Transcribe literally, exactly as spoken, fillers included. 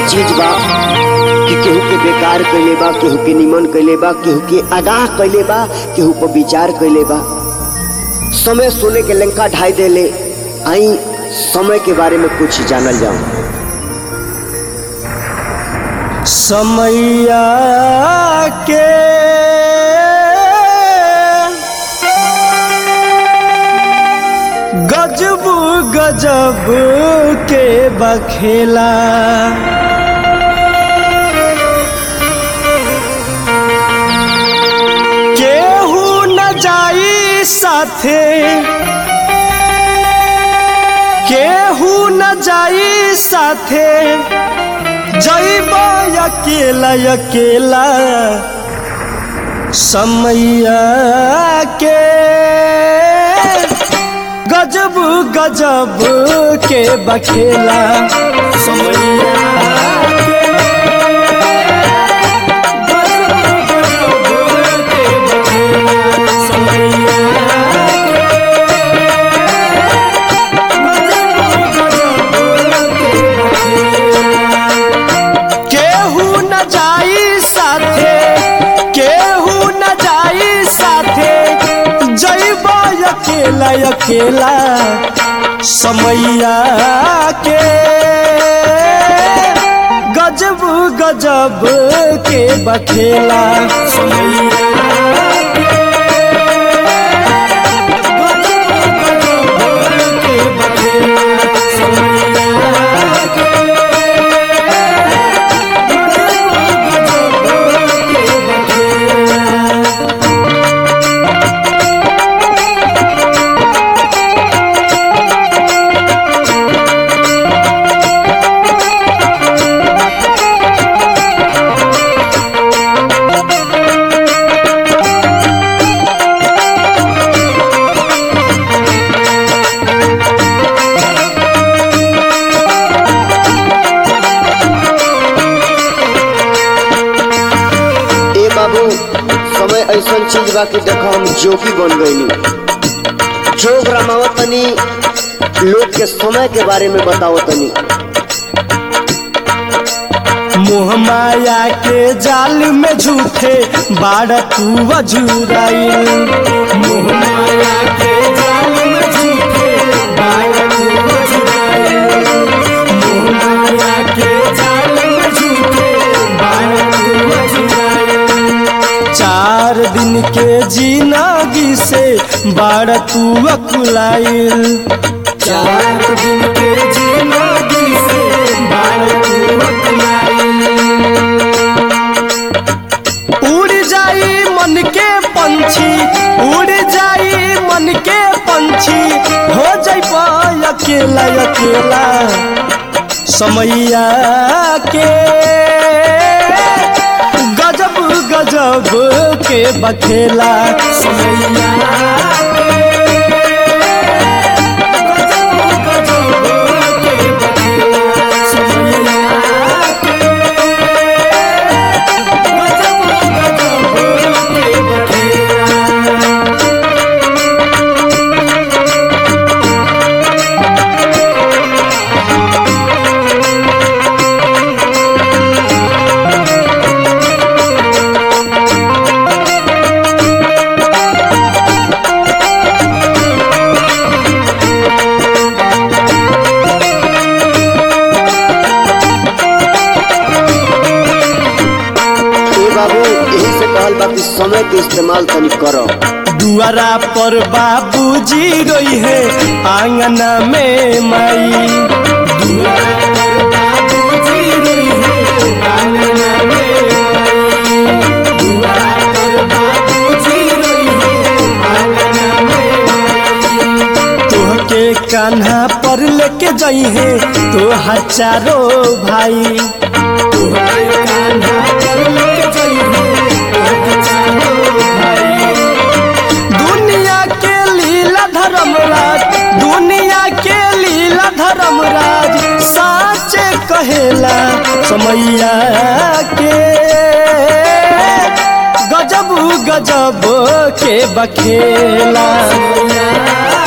चीज बा कि केहू के बेकार कैले बा, केहू के निमन कैले बा, केहू के आगाह कैले बा, केहू पर विचार कैले बा। समय सोने के लंका ढाई देले। आई समय के बारे में कुछ जानल जाओ। समैया के गजब गजब के बखेला, केहू न जाई साथे, केहू न जाई साथे, जइबा अकेला अकेला। समैया के गजब गजब के बखेला, समैया के गजब गजब के बखेला, समैया अकेला अकेला। समैया के गजब गजब के बखेला, समैया के गजब गजब के बखेला, समैया के गजब गजब के बखेला। समय ऐसा चीज बा कि देखो हम जोगी बन गईनी। जोग रमावत तनी लोग के समय के बारे में बताओ तनी। मोह माया के जाल में झूठे बाड़ तू अजूराइल, मोह माया के जाल में झूठे बाड़ तू अजूराइल, मोह माया के जाल में झूठे बाड़ तू अजूराइल। चार दिन के जिंदगी से बाड़ तू अकुलाइल, चार दिन के जिंदगी से बाड़ तू अकुलाइल। उड़ जाई मन के पंछी, उड़ जाई मन के पंछी, हो जाइबा अकेला अकेला। समैया के गजब गजब के बखेला, समैया के गजब गजब के बखेला, समैया के गजब गजब के बखेला। समय के इस्तेमाल तनी करो। दुआरा पर बाबूजी रोई है आंगना में माई, दुआरा पर बाबूजी रोई है आंगना में माई, दुआरा पर बाबूजी रोई है आंगना में माई। तोहके कान्हा पर लेके जाई है तोहार चारो भाई, तोहके कान्हा पर लेके जाई है तोहार चारो भाई। दुनिया के लीला धर्मराज, दुनिया के लीला धर्मराज साचे कहेला। समैया के गजब गजब के बखेला,